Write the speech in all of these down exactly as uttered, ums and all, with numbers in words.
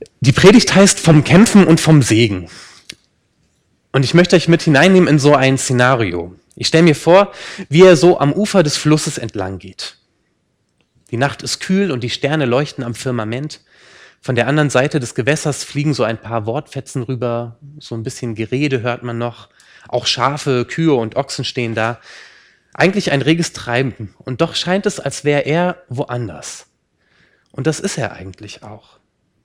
Die Predigt heißt vom Kämpfen und vom Segen. Und ich möchte euch mit hineinnehmen in so ein Szenario. Ich stelle mir vor, wie er so am Ufer des Flusses entlang geht. Die Nacht ist kühl und die Sterne leuchten am Firmament. Von der anderen Seite des Gewässers fliegen so ein paar Wortfetzen rüber. So ein bisschen Gerede hört man noch. Auch Schafe, Kühe und Ochsen stehen da. Eigentlich ein reges Treiben. Und doch scheint es, als wäre er woanders. Und das ist er eigentlich auch.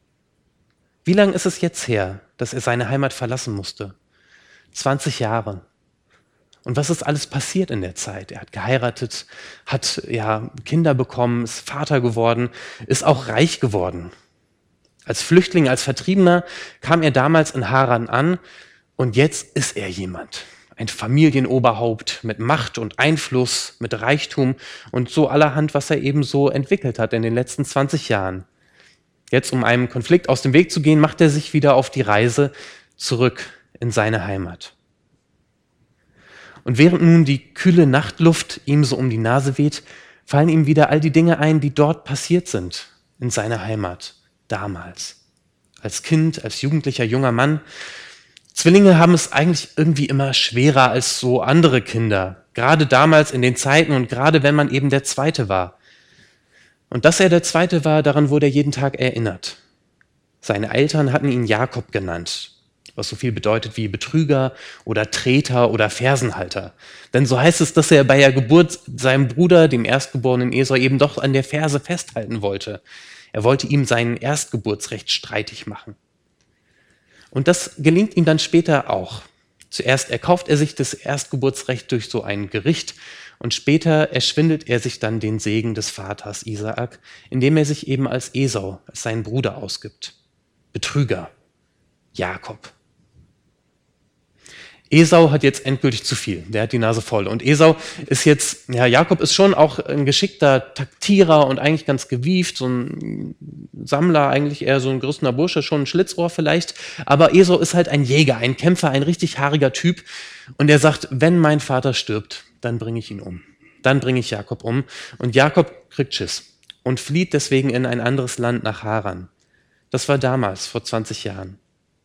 Wie lange ist es jetzt her, dass er seine Heimat verlassen musste? zwanzig Jahre. Und was ist alles passiert in der Zeit? Er hat geheiratet, hat ja Kinder bekommen, ist Vater geworden, ist auch reich geworden. Als Flüchtling, als Vertriebener kam er damals in Haran an und jetzt ist er jemand. Ein Familienoberhaupt mit Macht und Einfluss, mit Reichtum und so allerhand, was er eben so entwickelt hat in den letzten zwanzig Jahren. Jetzt, um einem Konflikt aus dem Weg zu gehen, macht er sich wieder auf die Reise zurück in seine Heimat. Und während nun die kühle Nachtluft ihm so um die Nase weht, fallen ihm wieder all die Dinge ein, die dort passiert sind, in seiner Heimat, damals. Als Kind, als jugendlicher junger Mann. Zwillinge haben es eigentlich irgendwie immer schwerer als so andere Kinder, gerade damals in den Zeiten und gerade wenn man eben der Zweite war. Und dass er der Zweite war, daran wurde er jeden Tag erinnert. Seine Eltern hatten ihn Jakob genannt, was so viel bedeutet wie Betrüger oder Treter oder Fersenhalter. Denn so heißt es, dass er bei der Geburt seinem Bruder, dem erstgeborenen Esau, eben doch an der Ferse festhalten wollte. Er wollte ihm sein Erstgeburtsrecht streitig machen. Und das gelingt ihm dann später auch. Zuerst erkauft er sich das Erstgeburtsrecht durch so ein Gericht und später erschwindelt er sich dann den Segen des Vaters Isaak, indem er sich eben als Esau, als seinen Bruder ausgibt. Betrüger, Jakob. Esau hat jetzt endgültig zu viel, der hat die Nase voll. Und Esau ist jetzt, ja, Jakob ist schon auch ein geschickter Taktierer und eigentlich ganz gewieft, so ein Sammler, eigentlich eher so ein gerüstener Bursche, schon ein Schlitzohr vielleicht. Aber Esau ist halt ein Jäger, ein Kämpfer, ein richtig haariger Typ. Und er sagt, wenn mein Vater stirbt, dann bringe ich ihn um. Dann bringe ich Jakob um. Und Jakob kriegt Schiss und flieht deswegen in ein anderes Land nach Haran. Das war damals, vor zwanzig Jahren.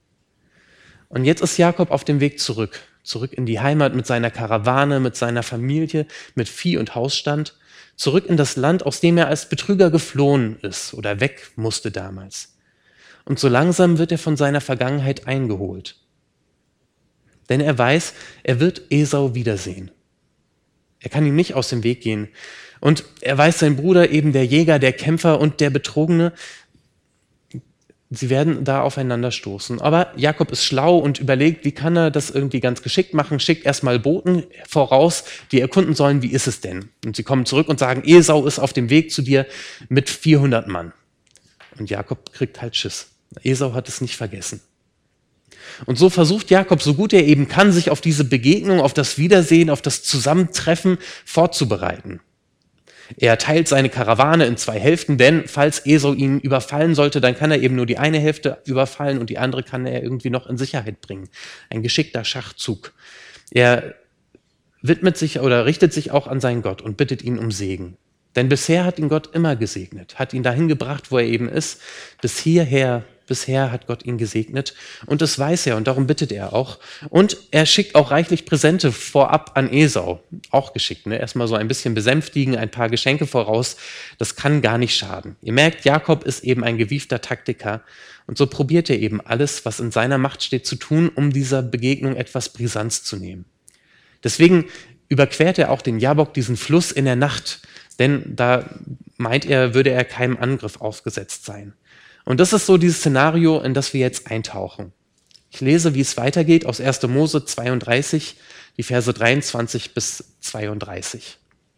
Und jetzt ist Jakob auf dem Weg zurück, zurück in die Heimat mit seiner Karawane, mit seiner Familie, mit Vieh und Hausstand, zurück in das Land, aus dem er als Betrüger geflohen ist oder weg musste damals. Und so langsam wird er von seiner Vergangenheit eingeholt. Denn er weiß, er wird Esau wiedersehen. Er kann ihm nicht aus dem Weg gehen. Und er weiß, sein Bruder, eben der Jäger, der Kämpfer und der Betrogene, sie werden da aufeinander stoßen. Aber Jakob ist schlau und überlegt, wie kann er das irgendwie ganz geschickt machen, schickt erstmal Boten voraus, die erkunden sollen, wie ist es denn? Und sie kommen zurück und sagen, Esau ist auf dem Weg zu dir mit vierhundert Mann. Und Jakob kriegt halt Schiss. Esau hat es nicht vergessen. Und so versucht Jakob, so gut er eben kann, sich auf diese Begegnung, auf das Wiedersehen, auf das Zusammentreffen vorzubereiten. Er teilt seine Karawane in zwei Hälften, denn falls Esau ihn überfallen sollte, dann kann er eben nur die eine Hälfte überfallen und die andere kann er irgendwie noch in Sicherheit bringen. Ein geschickter Schachzug. Er widmet sich oder richtet sich auch an seinen Gott und bittet ihn um Segen. Denn bisher hat ihn Gott immer gesegnet, hat ihn dahin gebracht, wo er eben ist. Bis hierher, bisher hat Gott ihn gesegnet und das weiß er und darum bittet er auch. Und er schickt auch reichlich Präsente vorab an Esau, auch geschickt. Ne? Erstmal so ein bisschen besänftigen, ein paar Geschenke voraus, das kann gar nicht schaden. Ihr merkt, Jakob ist eben ein gewiefter Taktiker und so probiert er eben alles, was in seiner Macht steht, zu tun, um dieser Begegnung etwas Brisanz zu nehmen. Deswegen überquert er auch den Jabok, diesen Fluss in der Nacht, denn da meint er, würde er keinem Angriff ausgesetzt sein. Und das ist so dieses Szenario, in das wir jetzt eintauchen. Ich lese, wie es weitergeht aus erster Mose zweiunddreißig, die Verse dreiundzwanzig bis zweiunddreißig.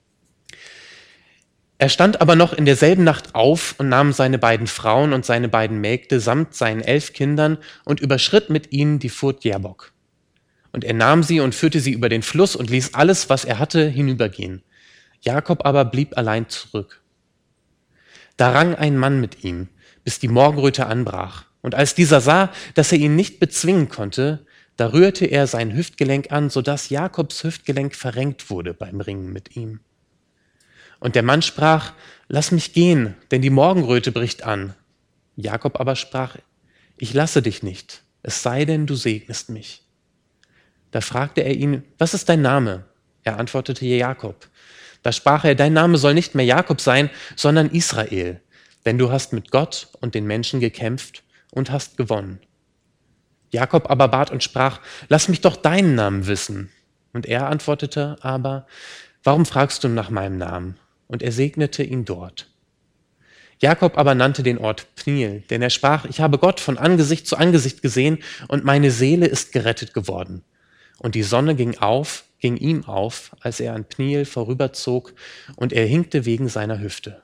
Er stand aber noch in derselben Nacht auf und nahm seine beiden Frauen und seine beiden Mägde samt seinen elf Kindern und überschritt mit ihnen die Furt Jabok. Und er nahm sie und führte sie über den Fluss und ließ alles, was er hatte, hinübergehen. Jakob aber blieb allein zurück. Da rang ein Mann mit ihm, bis die Morgenröte anbrach. Und als dieser sah, dass er ihn nicht bezwingen konnte, da rührte er sein Hüftgelenk an, sodass Jakobs Hüftgelenk verrenkt wurde beim Ringen mit ihm. Und der Mann sprach, lass mich gehen, denn die Morgenröte bricht an. Jakob aber sprach, Ich lasse dich nicht, es sei denn, du segnest mich. Da fragte er ihn, was ist dein Name? Er antwortete Jakob. Da sprach er, dein Name soll nicht mehr Jakob sein, sondern Israel, denn du hast mit Gott und den Menschen gekämpft und hast gewonnen. Jakob aber bat und sprach, lass mich doch deinen Namen wissen. Und er antwortete aber, warum fragst du nach meinem Namen? Und er segnete ihn dort. Jakob aber nannte den Ort Pniel, denn er sprach, ich habe Gott von Angesicht zu Angesicht gesehen und meine Seele ist gerettet geworden. Und die Sonne ging auf, ging ihm auf, als er an Pniel vorüberzog, und er hinkte wegen seiner Hüfte.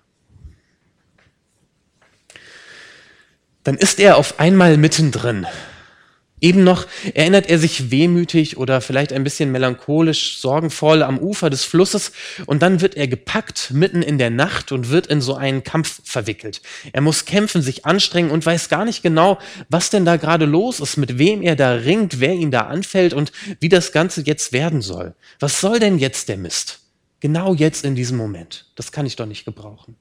Dann ist er auf einmal mittendrin. Eben noch erinnert er sich wehmütig oder vielleicht ein bisschen melancholisch, sorgenvoll am Ufer des Flusses und dann wird er gepackt mitten in der Nacht und wird in so einen Kampf verwickelt. Er muss kämpfen, sich anstrengen und weiß gar nicht genau, was denn da gerade los ist, mit wem er da ringt, wer ihn da anfällt und wie das Ganze jetzt werden soll. Was soll denn jetzt der Mist? Genau jetzt in diesem Moment. Das kann ich doch nicht gebrauchen.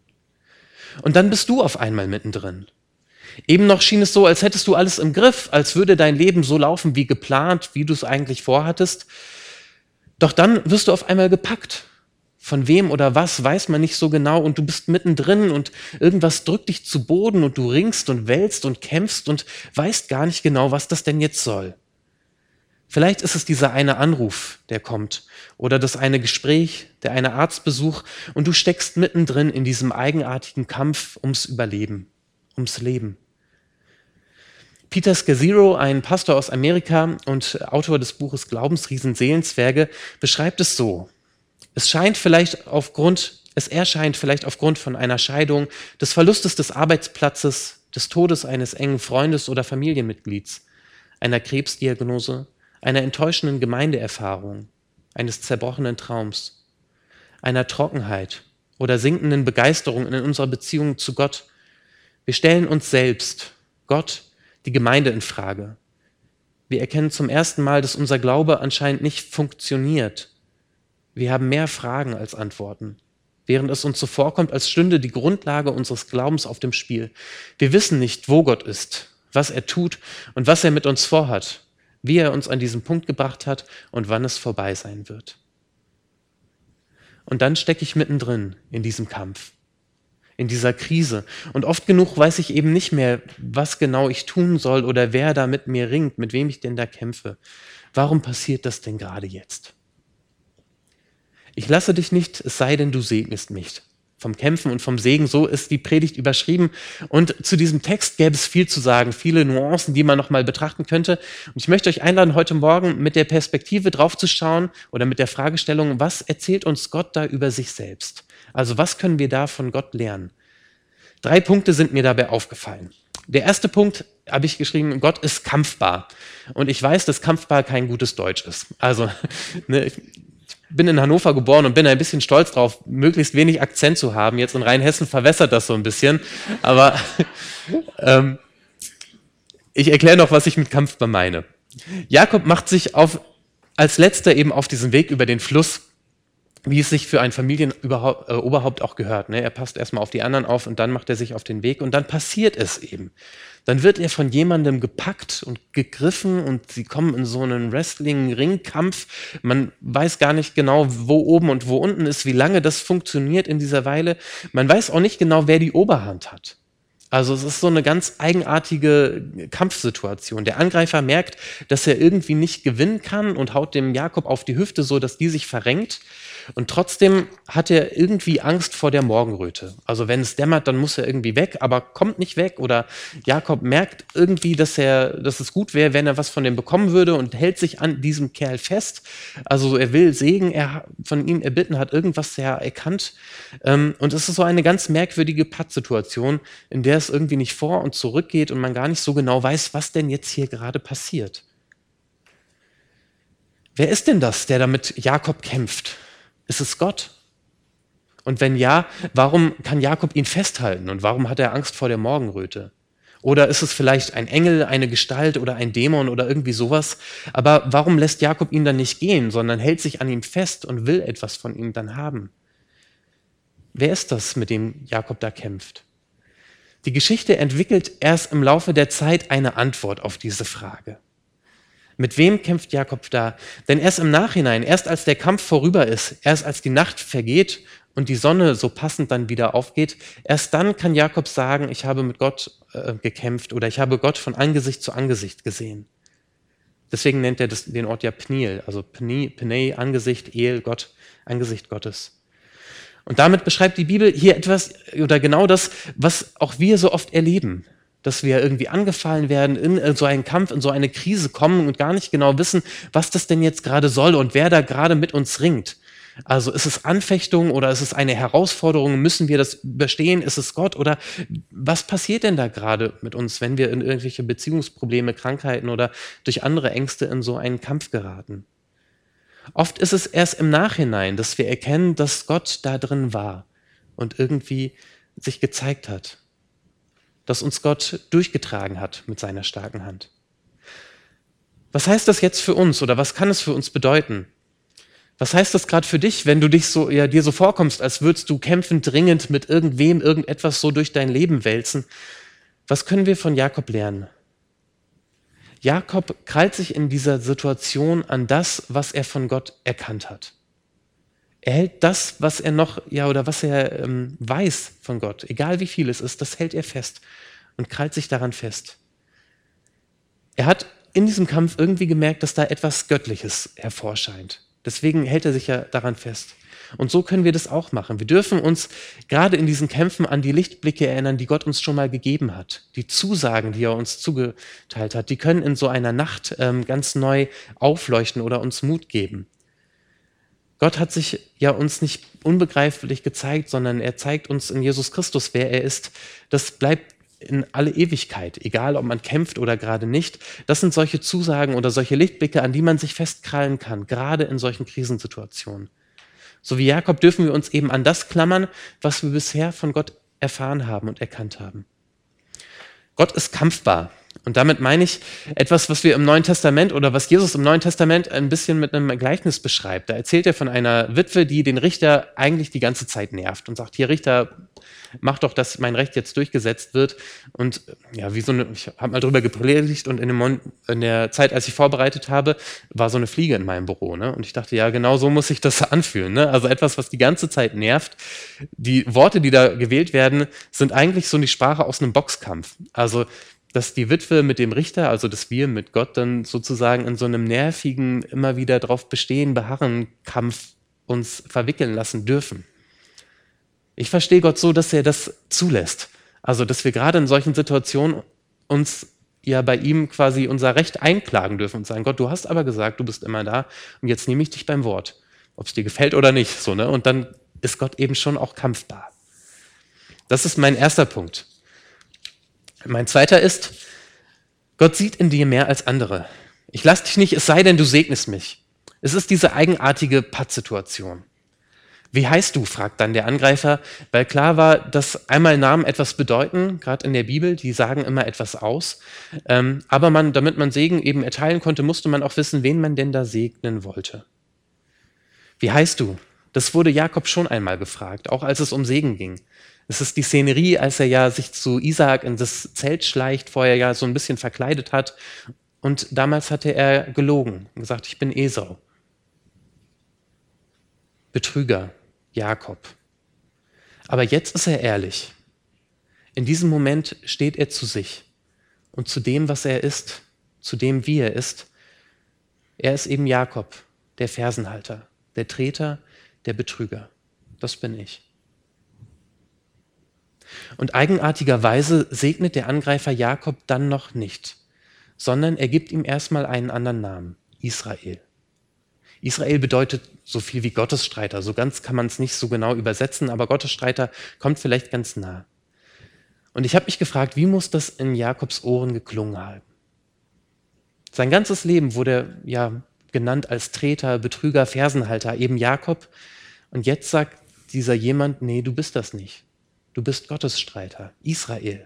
Und dann bist du auf einmal mittendrin. Eben noch schien es so, als hättest du alles im Griff, als würde dein Leben so laufen wie geplant, wie du es eigentlich vorhattest. Doch dann wirst du auf einmal gepackt. Von wem oder was weiß man nicht so genau und du bist mittendrin und irgendwas drückt dich zu Boden und du ringst und wälzt und kämpfst und weißt gar nicht genau, was das denn jetzt soll. Vielleicht ist es dieser eine Anruf, der kommt oder das eine Gespräch, der eine Arztbesuch und du steckst mittendrin in diesem eigenartigen Kampf ums Überleben, ums Leben. Peter Scazzero, ein Pastor aus Amerika und Autor des Buches Glaubensriesen Seelenzwerge, beschreibt es so. Es scheint vielleicht aufgrund, es erscheint vielleicht aufgrund von einer Scheidung, des Verlustes des Arbeitsplatzes, des Todes eines engen Freundes oder Familienmitglieds, einer Krebsdiagnose, einer enttäuschenden Gemeindeerfahrung, eines zerbrochenen Traums, einer Trockenheit oder sinkenden Begeisterung in unserer Beziehung zu Gott. Wir stellen uns selbst, Gott, die Gemeinde in Frage. Wir erkennen zum ersten Mal, dass unser Glaube anscheinend nicht funktioniert. Wir haben mehr Fragen als Antworten, während es uns so vorkommt, als stünde die Grundlage unseres Glaubens auf dem Spiel. Wir wissen nicht, wo Gott ist, was er tut und was er mit uns vorhat, wie er uns an diesen Punkt gebracht hat und wann es vorbei sein wird. Und dann stecke ich mittendrin in diesem Kampf, in dieser Krise. Und oft genug weiß ich eben nicht mehr, was genau ich tun soll oder wer da mit mir ringt, mit wem ich denn da kämpfe. Warum passiert das denn gerade jetzt? Ich lasse dich nicht, es sei denn, du segnest mich. Vom Kämpfen und vom Segen, so ist die Predigt überschrieben. Und zu diesem Text gäbe es viel zu sagen, viele Nuancen, die man nochmal betrachten könnte. Und ich möchte euch einladen, heute Morgen mit der Perspektive draufzuschauen oder mit der Fragestellung, was erzählt uns Gott da über sich selbst? Also was können wir da von Gott lernen? Drei Punkte sind mir dabei aufgefallen. Der erste Punkt habe ich geschrieben, Gott ist kampfbar. Und ich weiß, dass kampfbar kein gutes Deutsch ist. Also ne, ich bin in Hannover geboren und bin ein bisschen stolz drauf, möglichst wenig Akzent zu haben. Jetzt in Rheinhessen verwässert das so ein bisschen. Aber ähm, ich erkläre noch, was ich mit kampfbar meine. Jakob macht sich auf, als letzter eben auf diesen Weg über den Fluss, wie es sich für ein Familienoberhaupt auch gehört. Ne? Er passt erstmal auf die anderen auf und dann macht er sich auf den Weg und dann passiert es eben. Dann wird er von jemandem gepackt und gegriffen und sie kommen in so einen Wrestling-Ringkampf. Man weiß gar nicht genau, wo oben und wo unten ist, wie lange das funktioniert in dieser Weile. Man weiß auch nicht genau, wer die Oberhand hat. Also es ist so eine ganz eigenartige Kampfsituation. Der Angreifer merkt, dass er irgendwie nicht gewinnen kann und haut dem Jakob auf die Hüfte, so dass die sich verrenkt. Und trotzdem hat er irgendwie Angst vor der Morgenröte. Also wenn es dämmert, dann muss er irgendwie weg, aber kommt nicht weg. Oder Jakob merkt irgendwie, dass er, dass es gut wäre, wenn er was von dem bekommen würde und hält sich an diesem Kerl fest. Also er will Segen er, von ihm erbitten, hat irgendwas ja erkannt. Und es ist so eine ganz merkwürdige Pattsituation, in der es irgendwie nicht vor und zurück geht und man gar nicht so genau weiß, was denn jetzt hier gerade passiert. Wer ist denn das, der da mit Jakob kämpft? Ist es Gott? Und wenn ja, warum kann Jakob ihn festhalten und warum hat er Angst vor der Morgenröte? Oder ist es vielleicht ein Engel, eine Gestalt oder ein Dämon oder irgendwie sowas? Aber warum lässt Jakob ihn dann nicht gehen, sondern hält sich an ihm fest und will etwas von ihm dann haben? Wer ist das, mit dem Jakob da kämpft? Die Geschichte entwickelt erst im Laufe der Zeit eine Antwort auf diese Frage. Mit wem kämpft Jakob da? Denn erst im Nachhinein, erst als der Kampf vorüber ist, erst als die Nacht vergeht und die Sonne so passend dann wieder aufgeht, erst dann kann Jakob sagen, ich habe mit Gott äh, gekämpft oder ich habe Gott von Angesicht zu Angesicht gesehen. Deswegen nennt er das, den Ort ja Pniel, also Pni, Pnei, Angesicht, El, Gott, Angesicht Gottes. Und damit beschreibt die Bibel hier etwas oder genau das, was auch wir so oft erleben. Dass wir irgendwie angefallen werden, in so einen Kampf, in so eine Krise kommen und gar nicht genau wissen, was das denn jetzt gerade soll und wer da gerade mit uns ringt. Also ist es Anfechtung oder ist es eine Herausforderung? Müssen wir das überstehen? Ist es Gott? Oder was passiert denn da gerade mit uns, wenn wir in irgendwelche Beziehungsprobleme, Krankheiten oder durch andere Ängste in so einen Kampf geraten? Oft ist es erst im Nachhinein, dass wir erkennen, dass Gott da drin war und irgendwie sich gezeigt hat. Dass uns Gott durchgetragen hat mit seiner starken Hand. Was heißt das jetzt für uns oder was kann es für uns bedeuten? Was heißt das gerade für dich, wenn du dich so, ja, dir so vorkommst, als würdest du kämpfend, dringend mit irgendwem, irgendetwas so durch dein Leben wälzen? Was können wir von Jakob lernen? Jakob krallt sich in dieser Situation an das, was er von Gott erkannt hat. Er hält das, was er noch, ja, oder was er ähm, weiß von Gott, egal wie viel es ist, das hält er fest und krallt sich daran fest. Er hat in diesem Kampf irgendwie gemerkt, dass da etwas Göttliches hervorscheint. Deswegen hält er sich ja daran fest. Und so können wir das auch machen. Wir dürfen uns gerade in diesen Kämpfen an die Lichtblicke erinnern, die Gott uns schon mal gegeben hat. Die Zusagen, die er uns zugeteilt hat, die können in so einer Nacht ähm, ganz neu aufleuchten oder uns Mut geben. Gott hat sich ja uns nicht unbegreiflich gezeigt, sondern er zeigt uns in Jesus Christus, wer er ist. Das bleibt in alle Ewigkeit, egal ob man kämpft oder gerade nicht. Das sind solche Zusagen oder solche Lichtblicke, an die man sich festkrallen kann, gerade in solchen Krisensituationen. So wie Jakob dürfen wir uns eben an das klammern, was wir bisher von Gott erfahren haben und erkannt haben. Gott ist kampfbar. Und damit meine ich etwas, was wir im Neuen Testament oder was Jesus im Neuen Testament ein bisschen mit einem Gleichnis beschreibt. Da erzählt er von einer Witwe, die den Richter eigentlich die ganze Zeit nervt und sagt, hier Richter, mach doch, dass mein Recht jetzt durchgesetzt wird. Und ja, wie so eine, ich habe mal drüber gepredigt und in, dem Mon- in der Zeit, als ich vorbereitet habe, war so eine Fliege in meinem Büro. Ne? Und ich dachte, ja, genau so muss sich das anfühlen. Ne? Also etwas, was die ganze Zeit nervt. Die Worte, die da gewählt werden, sind eigentlich so die Sprache aus einem Boxkampf. Also dass die Witwe mit dem Richter, also dass wir mit Gott dann sozusagen in so einem nervigen, immer wieder drauf bestehen, beharren Kampf uns verwickeln lassen dürfen. Ich verstehe Gott so, dass er das zulässt. Also, dass wir gerade in solchen Situationen uns ja bei ihm quasi unser Recht einklagen dürfen und sagen, Gott, du hast aber gesagt, du bist immer da und jetzt nehme ich dich beim Wort. Ob es dir gefällt oder nicht. So, ne? Und dann ist Gott eben schon auch kampfbar. Das ist mein erster Punkt. Mein zweiter ist, Gott sieht in dir mehr als andere. Ich lasse dich nicht, es sei denn, du segnest mich. Es ist diese eigenartige Pattsituation. Wie heißt du, fragt dann der Angreifer, weil klar war, dass einmal Namen etwas bedeuten, gerade in der Bibel, die sagen immer etwas aus. Ähm, aber man, damit man Segen eben erteilen konnte, musste man auch wissen, wen man denn da segnen wollte. Wie heißt du? Das wurde Jakob schon einmal gefragt, auch als es um Segen ging. Es ist die Szenerie, als er ja sich zu Isaak in das Zelt schleicht, vorher ja so ein bisschen verkleidet hat. Und damals hatte er gelogen und gesagt, ich bin Esau. Betrüger, Jakob. Aber jetzt ist er ehrlich. In diesem Moment steht er zu sich und zu dem, was er ist, zu dem, wie er ist. Er ist eben Jakob, der Fersenhalter, der Treter, der Betrüger. Das bin ich. Und eigenartigerweise segnet der Angreifer Jakob dann noch nicht, sondern er gibt ihm erstmal einen anderen Namen, Israel. Israel bedeutet so viel wie Gottesstreiter. So ganz kann man es nicht so genau übersetzen, aber Gottesstreiter kommt vielleicht ganz nah. Und ich habe mich gefragt, wie muss das in Jakobs Ohren geklungen haben? Sein ganzes Leben wurde ja genannt als Treter, Betrüger, Fersenhalter, eben Jakob. Und jetzt sagt dieser jemand, nee, du bist das nicht. Du bist Gottesstreiter, Israel.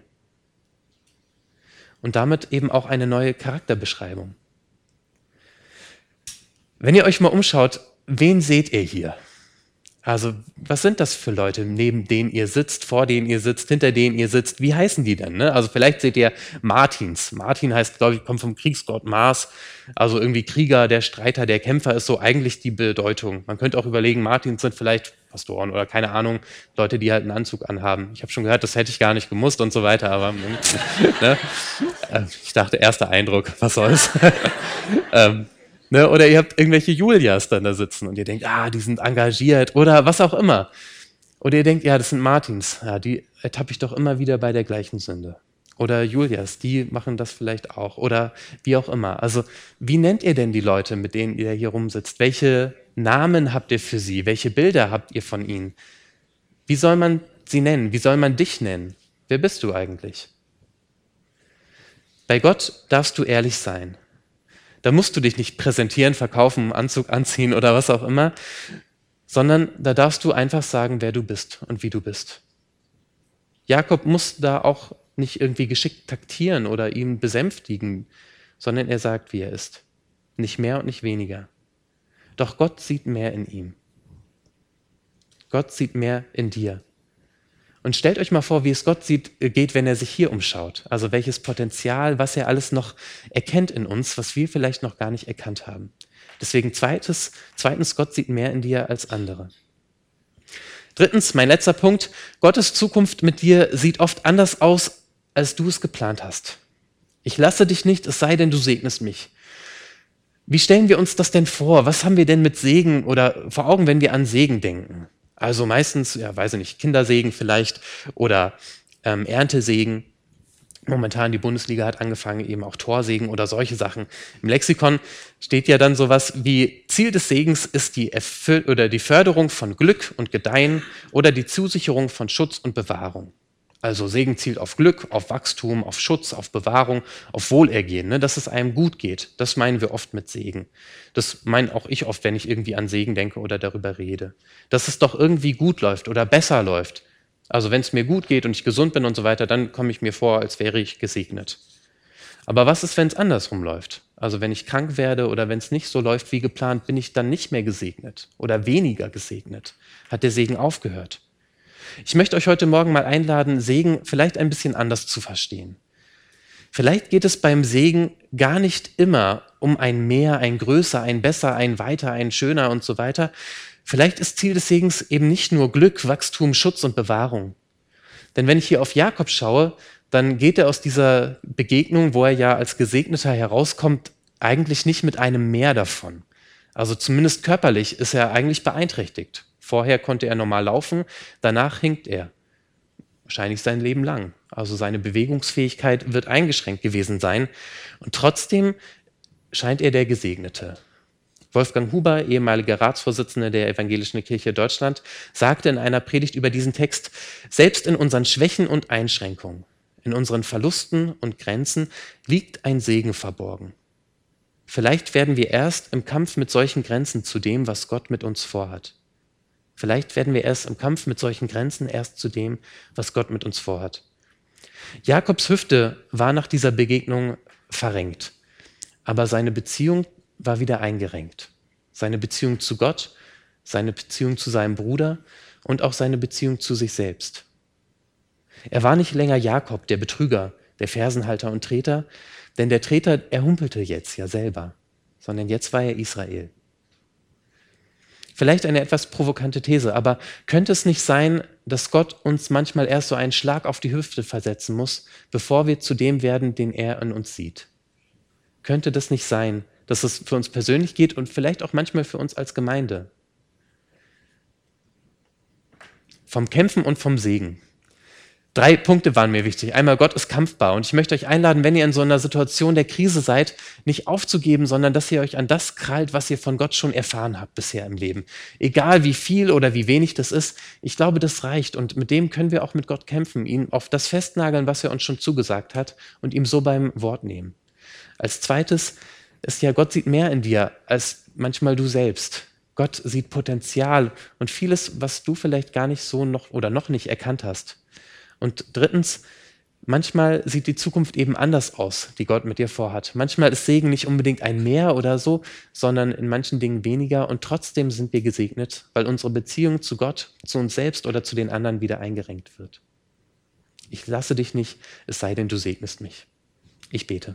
Und damit eben auch eine neue Charakterbeschreibung. Wenn ihr euch mal umschaut, wen seht ihr hier? Also, was sind das für Leute, neben denen ihr sitzt, vor denen ihr sitzt, hinter denen ihr sitzt? Wie heißen die denn? Ne? Also vielleicht seht ihr Martins. Martin heißt, glaube ich, kommt vom Kriegsgott Mars. Also irgendwie Krieger, der Streiter, der Kämpfer ist so eigentlich die Bedeutung. Man könnte auch überlegen, Martins sind vielleicht Pastoren oder keine Ahnung, Leute, die halt einen Anzug anhaben. Ich habe schon gehört, das hätte ich gar nicht gemusst und so weiter, aber ne? Ich dachte, erster Eindruck, was soll's. ähm, Ne, oder ihr habt irgendwelche Julias dann da sitzen und ihr denkt, ah, die sind engagiert oder was auch immer. Oder ihr denkt, ja, das sind Martins, ja, die ertappe ich doch immer wieder bei der gleichen Sünde. Oder Julias, die machen das vielleicht auch oder wie auch immer. Also wie nennt ihr denn die Leute, mit denen ihr hier rumsitzt? Welche Namen habt ihr für sie? Welche Bilder habt ihr von ihnen? Wie soll man sie nennen? Wie soll man dich nennen? Wer bist du eigentlich? Bei Gott darfst du ehrlich sein. Da musst du dich nicht präsentieren, verkaufen, Anzug anziehen oder was auch immer, sondern da darfst du einfach sagen, wer du bist und wie du bist. Jakob muss da auch nicht irgendwie geschickt taktieren oder ihn besänftigen, sondern er sagt, wie er ist. Nicht mehr und nicht weniger. Doch Gott sieht mehr in ihm. Gott sieht mehr in dir. Und stellt euch mal vor, wie es Gott sieht, geht, wenn er sich hier umschaut. Also welches Potenzial, was er alles noch erkennt in uns, was wir vielleicht noch gar nicht erkannt haben. Deswegen zweites, zweitens, Gott sieht mehr in dir als andere. Drittens, mein letzter Punkt, Gottes Zukunft mit dir sieht oft anders aus, als du es geplant hast. Ich lasse dich nicht, es sei denn, du segnest mich. Wie stellen wir uns das denn vor? Was haben wir denn mit Segen oder vor Augen, wenn wir an Segen denken? Also meistens, ja, weiß ich nicht, Kindersegen vielleicht oder ähm, Erntesegen. Momentan die Bundesliga hat angefangen, eben auch Torsegen oder solche Sachen. Im Lexikon steht ja dann sowas wie Ziel des Segens ist die, Erfüll- oder die Förderung von Glück und Gedeihen oder die Zusicherung von Schutz und Bewahrung. Also Segen zielt auf Glück, auf Wachstum, auf Schutz, auf Bewahrung, auf Wohlergehen, ne? Dass es einem gut geht. Das meinen wir oft mit Segen. Das meine auch ich oft, wenn ich irgendwie an Segen denke oder darüber rede. Dass es doch irgendwie gut läuft oder besser läuft. Also wenn es mir gut geht und ich gesund bin und so weiter, dann komme ich mir vor, als wäre ich gesegnet. Aber was ist, wenn es andersrum läuft? Also wenn ich krank werde oder wenn es nicht so läuft wie geplant, bin ich dann nicht mehr gesegnet oder weniger gesegnet? Hat der Segen aufgehört? Ich möchte euch heute Morgen mal einladen, Segen vielleicht ein bisschen anders zu verstehen. Vielleicht geht es beim Segen gar nicht immer um ein Mehr, ein Größer, ein Besser, ein Weiter, ein Schöner und so weiter. Vielleicht ist Ziel des Segens eben nicht nur Glück, Wachstum, Schutz und Bewahrung. Denn wenn ich hier auf Jakob schaue, dann geht er aus dieser Begegnung, wo er ja als Gesegneter herauskommt, eigentlich nicht mit einem Mehr davon. Also zumindest körperlich ist er eigentlich beeinträchtigt. Vorher konnte er normal laufen, danach hinkt er. Wahrscheinlich sein Leben lang. Also seine Bewegungsfähigkeit wird eingeschränkt gewesen sein. Und trotzdem scheint er der Gesegnete. Wolfgang Huber, ehemaliger Ratsvorsitzender der Evangelischen Kirche Deutschland, sagte in einer Predigt über diesen Text, selbst in unseren Schwächen und Einschränkungen, in unseren Verlusten und Grenzen liegt ein Segen verborgen. Vielleicht werden wir erst im Kampf mit solchen Grenzen zu dem, was Gott mit uns vorhat. Vielleicht werden wir erst im Kampf mit solchen Grenzen erst zu dem, was Gott mit uns vorhat. Jakobs Hüfte war nach dieser Begegnung verrenkt, aber seine Beziehung war wieder eingerenkt. Seine Beziehung zu Gott, seine Beziehung zu seinem Bruder und auch seine Beziehung zu sich selbst. Er war nicht länger Jakob, der Betrüger, der Fersenhalter und Treter, denn der Treter, er humpelte jetzt ja selber, sondern jetzt war er Israel. Vielleicht eine etwas provokante These, aber könnte es nicht sein, dass Gott uns manchmal erst so einen Schlag auf die Hüfte versetzen muss, bevor wir zu dem werden, den er in uns sieht? Könnte das nicht sein, dass es für uns persönlich geht und vielleicht auch manchmal für uns als Gemeinde? Vom Kämpfen und vom Segen. Drei Punkte waren mir wichtig. Einmal, Gott ist kampfbar. Und ich möchte euch einladen, wenn ihr in so einer Situation der Krise seid, nicht aufzugeben, sondern dass ihr euch an das krallt, was ihr von Gott schon erfahren habt bisher im Leben. Egal wie viel oder wie wenig das ist, ich glaube, das reicht. Und mit dem können wir auch mit Gott kämpfen, ihn auf das festnageln, was er uns schon zugesagt hat und ihm so beim Wort nehmen. Als zweites ist ja, Gott sieht mehr in dir als manchmal du selbst. Gott sieht Potenzial und vieles, was du vielleicht gar nicht so noch oder noch nicht erkannt hast. Und drittens, Manchmal sieht die Zukunft eben anders aus, die Gott mit dir vorhat. Manchmal ist Segen nicht unbedingt ein Mehr oder so, sondern in manchen Dingen weniger. Und trotzdem sind wir gesegnet, weil unsere Beziehung zu Gott, zu uns selbst oder zu den anderen wieder eingerenkt wird. Ich lasse dich nicht, es sei denn, du segnest mich. Ich bete.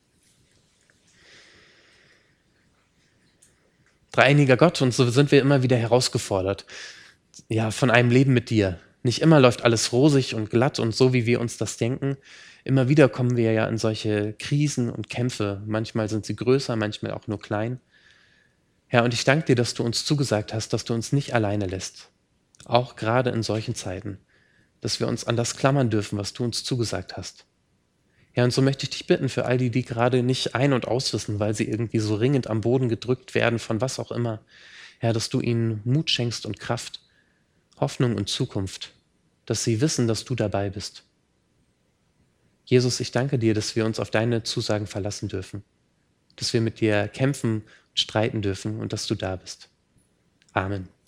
Dreieiniger Gott, und so sind wir immer wieder herausgefordert, ja, von einem Leben mit dir. Nicht immer läuft alles rosig und glatt und so, wie wir uns das denken. Immer wieder kommen wir ja in solche Krisen und Kämpfe. Manchmal sind sie größer, manchmal auch nur klein. Herr, und ich danke dir, dass du uns zugesagt hast, dass du uns nicht alleine lässt. Auch gerade in solchen Zeiten. Dass wir uns an das klammern dürfen, was du uns zugesagt hast. Ja, und so möchte ich dich bitten für all die, die gerade nicht ein- und auswissen, weil sie irgendwie so ringend am Boden gedrückt werden, von was auch immer. Herr, dass du ihnen Mut schenkst und Kraft, Hoffnung und Zukunft, dass sie wissen, dass du dabei bist. Jesus, ich danke dir, dass wir uns auf deine Zusagen verlassen dürfen, dass wir mit dir kämpfen und streiten dürfen und dass du da bist. Amen.